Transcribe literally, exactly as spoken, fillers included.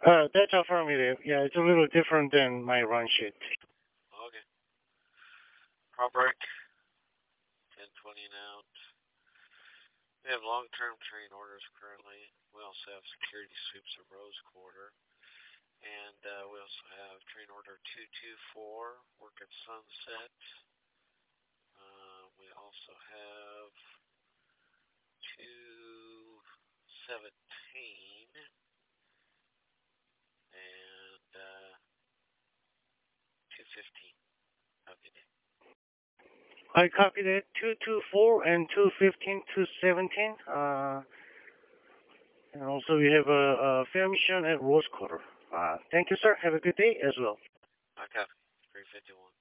Uh, that's affirmative. Yeah, it's a little different than my run sheet. Okay. Prop break. ten twenty and out. We have long-term train orders currently. We also have security sweeps of Rose Quarter. And uh, we also have train order two two four, work at sunset. Uh, we also have two seventeen and uh, two fifteen. Okay. I copied it. two two four and two fifteen, two seventeen. Uh, and also we have a, a fair mission at Rose Quarter. Uh, thank you, sir. Have a good day as well. I copy. three fifty-one.